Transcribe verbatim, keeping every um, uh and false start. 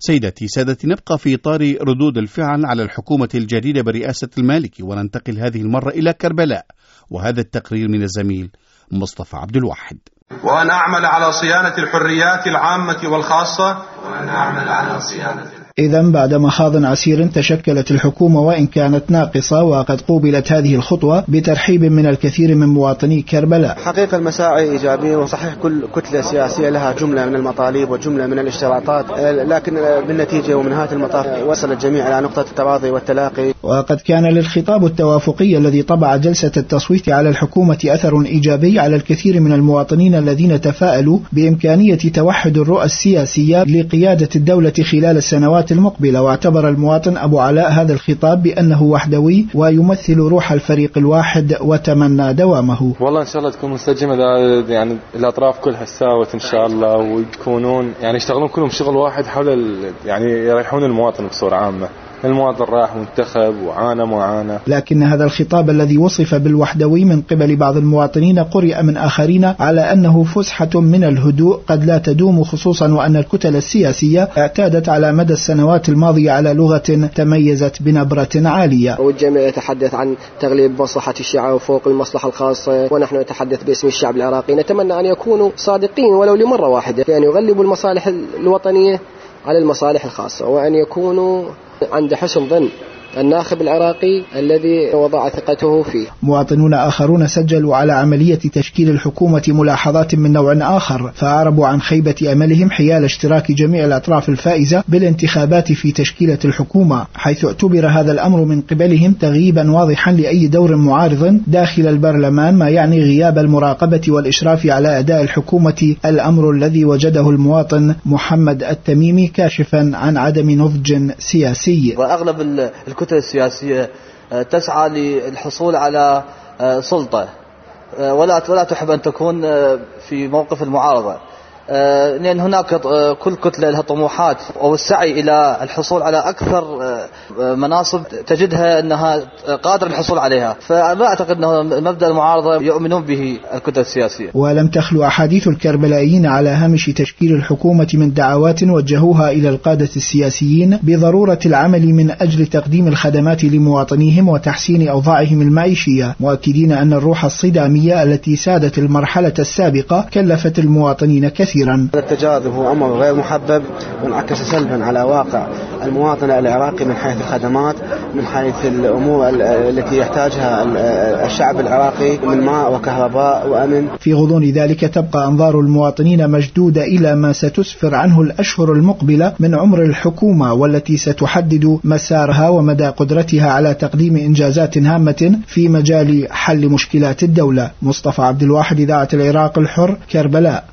سيدتي سادتي، نبقى في إطار ردود الفعل على الحكومة الجديدة برئاسة المالكي، وننتقل هذه المرة إلى كربلاء، وهذا التقرير من الزميل مصطفى عبد الواحد. وأن أعمل على صيانة الحريات العامة والخاصة وأن أعمل على صيانة. إذن بعد مخاض عسير تشكلت الحكومة وإن كانت ناقصة، وقد قوبلت هذه الخطوة بترحيب من الكثير من مواطني كربلاء. حقيقة المساعي إيجابية، وصحيح كل كتلة سياسية لها جملة من المطالب وجملة من الاشتراطات، لكن بالنتيجة ومن هذا المطاف وصل الجميع إلى نقطة التراضي والتلاقي. وقد كان للخطاب التوافقي الذي طبع جلسة التصويت على الحكومة أثر إيجابي على الكثير من المواطنين الذين تفاءلوا بإمكانية توحد الرؤى السياسية لقيادة الدولة خلال السنوات المقبلة. واعتبر المواطن أبو علاء هذا الخطاب بأنه وحدوي ويمثل روح الفريق الواحد، وتمنى دوامه. والله إن شاء الله تكون منسجمة، يعني الأطراف كلها تساوت إن شاء الله، ويكونون يعني يشتغلون كلهم شغل واحد حول يعني يريحون المواطن بصورة عامة. المواطن راح منتخب وعانى معاناة. لكن هذا الخطاب الذي وصف بالوحدوي من قبل بعض المواطنين قرئ من آخرين على أنه فسحة من الهدوء قد لا تدوم، خصوصا وأن الكتل السياسية اعتادت على مدى السنوات الماضية على لغة تميزت بنبرة عالية. والجميع يتحدث عن تغليب مصلحة الشعب فوق المصلحة الخاصة، ونحن نتحدث باسم الشعب العراقي. نتمنى أن يكونوا صادقين ولو لمرة واحدة، بأن يغلبوا المصالح الوطنية على المصالح الخاصة، وأن يكونوا عند حسن ظن الناخب العراقي الذي وضع ثقته فيه. مواطنون آخرون سجلوا على عملية تشكيل الحكومة ملاحظات من نوع آخر، فأعربوا عن خيبة أملهم حيال اشتراك جميع الأطراف الفائزة بالانتخابات في تشكيلة الحكومة، حيث اعتبر هذا الأمر من قبلهم تغييبا واضحا لأي دور معارض داخل البرلمان، ما يعني غياب المراقبة والإشراف على أداء الحكومة، الأمر الذي وجده المواطن محمد التميمي كاشفا عن عدم نضج سياسي. وأغلب الكتل السياسية تسعى للحصول على سلطة، ولا ولا تحب أن تكون في موقف المعارضة، لأن هناك كل كتلة لها طموحات أو السعي إلى الحصول على أكثر مناصب تجدها أنها قادرة الحصول عليها. فما أعتقد أنه مبدأ المعارضة يؤمنون به الكتل السياسية. ولم تخلو أحاديث الكربلائيين على هامش تشكيل الحكومة من دعوات وجهوها إلى القادة السياسيين بضرورة العمل من أجل تقديم الخدمات لمواطنيهم وتحسين أوضاعهم المعيشية، مؤكدين أن الروح الصدامية التي سادت المرحلة السابقة كلفت المواطنين كثيرا. التجاذب هو أمر غير محبب، وانعكس سلبا على واقع المواطن العراقي من حيث الخدمات، من حيث الأمور التي يحتاجها الشعب العراقي من ماء وكهرباء وأمن. في غضون ذلك تبقى أنظار المواطنين مشدودة إلى ما ستسفر عنه الأشهر المقبلة من عمر الحكومة، والتي ستحدد مسارها ومدى قدرتها على تقديم إنجازات هامة في مجال حل مشكلات الدولة. مصطفى عبد الواحد، إذاعة العراق الحر، كربلاء.